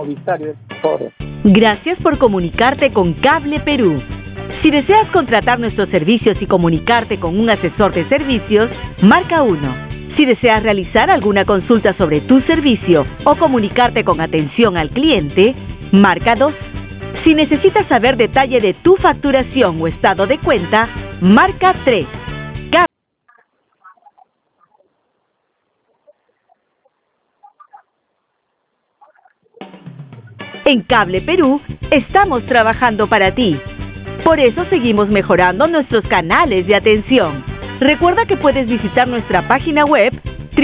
Movistar y de todo. Gracias por comunicarte con Cable Perú. Si deseas contratar nuestros servicios y comunicarte con un asesor de servicios, marca 1. Si deseas realizar alguna consulta sobre tu servicio o comunicarte con atención al cliente, marca 2. Si necesitas saber detalle de tu facturación o estado de cuenta, marca 3. En Cable Perú estamos trabajando para ti. Por eso seguimos mejorando nuestros canales de atención. Recuerda que puedes visitar nuestra página web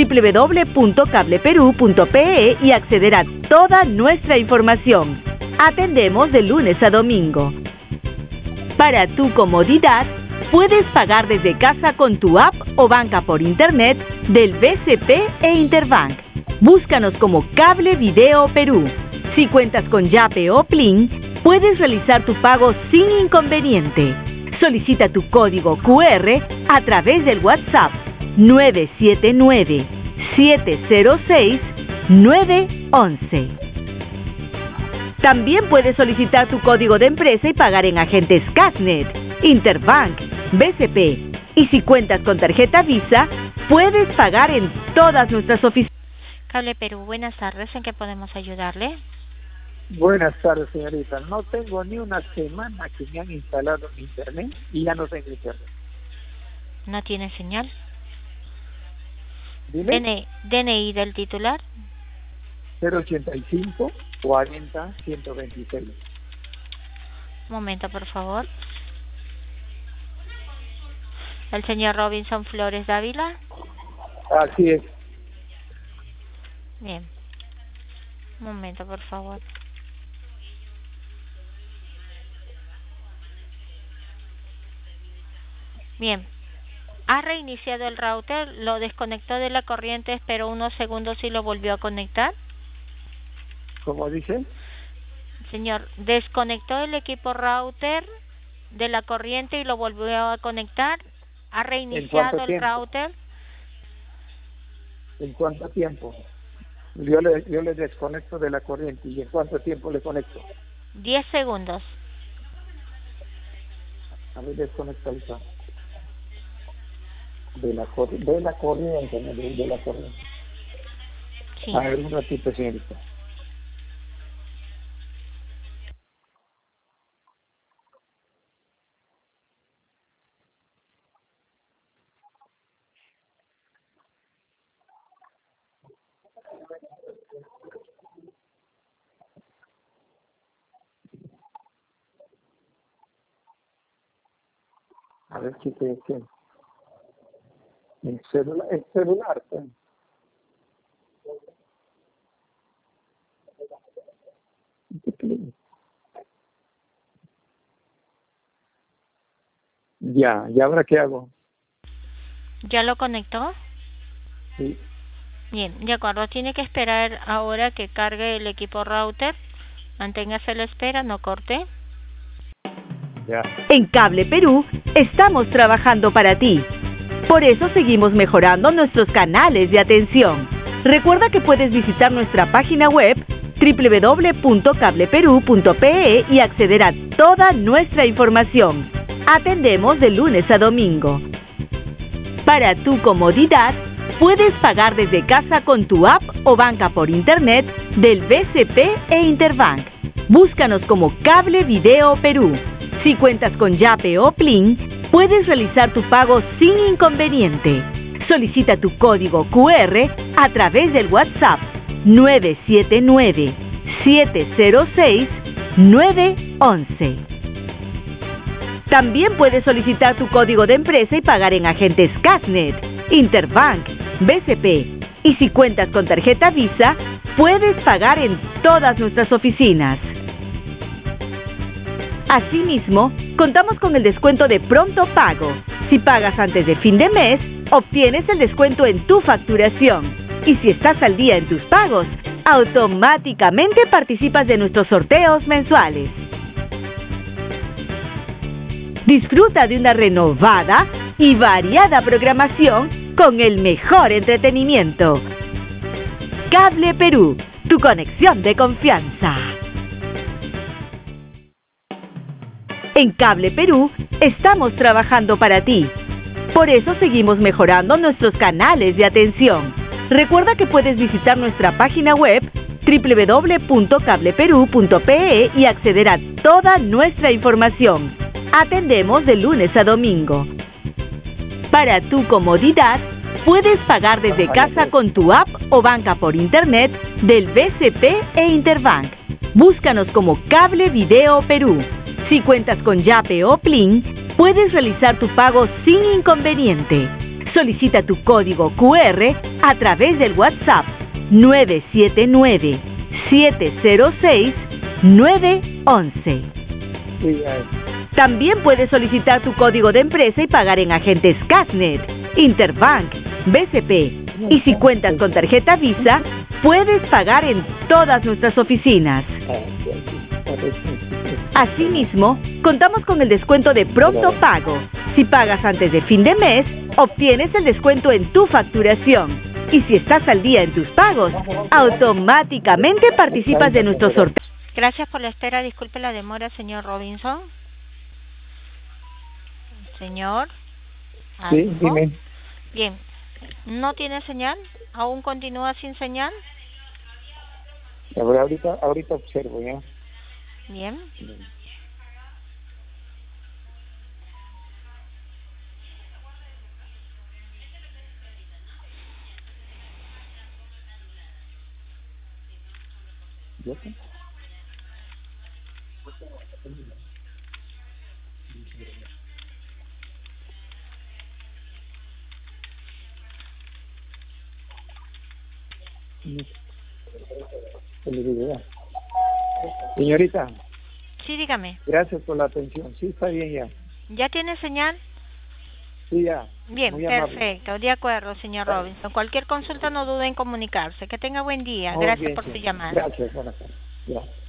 www.cableperu.pe y acceder a toda nuestra información. Atendemos de lunes a domingo. Para tu comodidad, puedes pagar desde casa con tu app o banca por internet del BCP e Interbank. Búscanos como Cable Video Perú. Si cuentas con Yape o Plin, puedes realizar tu pago sin inconveniente. Solicita tu código QR a través del WhatsApp 979-706-911. También puedes solicitar tu código de empresa y pagar en agentes Casnet, Interbank, BCP. Y si cuentas con tarjeta Visa, puedes pagar en todas nuestras oficinas. Cable Perú, buenas tardes. ¿En qué podemos ayudarle? Buenas tardes, señorita. No tengo ni una semana que me han instalado mi internet y ya no tengo internet. ¿No tiene señal? Dime. DNI del titular. 085 40 126. Un momento, por favor. ¿El señor Robinson Flores Dávila? Así es. Bien. Un momento, por favor. Bien. Ha reiniciado el router, lo desconectó de la corriente, esperó unos segundos y lo volvió a conectar. ¿Cómo dice? Señor, desconectó el equipo router de la corriente y lo volvió a conectar. Ha reiniciado el router. ¿En cuánto tiempo? Yo le desconecto de la corriente. ¿Y en cuánto tiempo le conecto? 10 segundos. A ver, desconectaliza. De la corriente, ¿no? De la corriente. Sí. A ver, un ratito, señorita. A ver si te qué. El celular, pues. Ya, ¿y ahora qué hago? ¿Ya lo conectó? Sí. Bien, de acuerdo. Tiene que esperar ahora que cargue el equipo router. Manténgase a la espera, no corte. Ya. En Cable Perú estamos trabajando para ti. Por eso seguimos mejorando nuestros canales de atención. Recuerda que puedes visitar nuestra página web www.cableperu.pe y acceder a toda nuestra información. Atendemos de lunes a domingo. Para tu comodidad, puedes pagar desde casa con tu app o banca por internet del BCP e Interbank. Búscanos como Cable Video Perú. Si cuentas con Yape o Plin, puedes realizar tu pago sin inconveniente. Solicita tu código QR a través del WhatsApp 979-706-911. También puedes solicitar tu código de empresa y pagar en agentes Casnet, Interbank, BCP. Y si cuentas con tarjeta Visa, puedes pagar en todas nuestras oficinas. Asimismo, contamos con el descuento de pronto pago. Si pagas antes de fin de mes, obtienes el descuento en tu facturación. Y si estás al día en tus pagos, automáticamente participas de nuestros sorteos mensuales. Disfruta de una renovada y variada programación con el mejor entretenimiento. Cable Perú, tu conexión de confianza. En Cable Perú estamos trabajando para ti. Por eso seguimos mejorando nuestros canales de atención. Recuerda que puedes visitar nuestra página web www.cableperú.pe y acceder a toda nuestra información. Atendemos de lunes a domingo. Para tu comodidad, puedes pagar desde casa con tu app o banca por internet del BCP e Interbank. Búscanos como Cable Video Perú. Si cuentas con Yape o Plin, puedes realizar tu pago sin inconveniente. Solicita tu código QR a través del WhatsApp 979-706-911. También puedes solicitar tu código de empresa y pagar en agentes Casnet, Interbank, BCP. Y si cuentas con tarjeta Visa, puedes pagar en todas nuestras oficinas. Asimismo, contamos con el descuento de pronto pago. Si pagas antes de fin de mes, obtienes el descuento en tu facturación. Y si estás al día en tus pagos, automáticamente participas de nuestro sorteo. Gracias por la espera. Disculpe la demora, señor Robinson. Señor. Sí, dime. Bien. ¿No tiene señal? ¿Aún continúa sin señal? Ahorita observo, ¿ya? Bien. Señorita. Sí, dígame. Gracias por la atención. Sí, está bien ya. ¿Ya tiene señal? Sí, ya. Bien, perfecto. De acuerdo, señor Robinson. Cualquier consulta no dude en comunicarse. Que tenga buen día. Gracias por su llamada. Gracias, buenas tardes. Ya.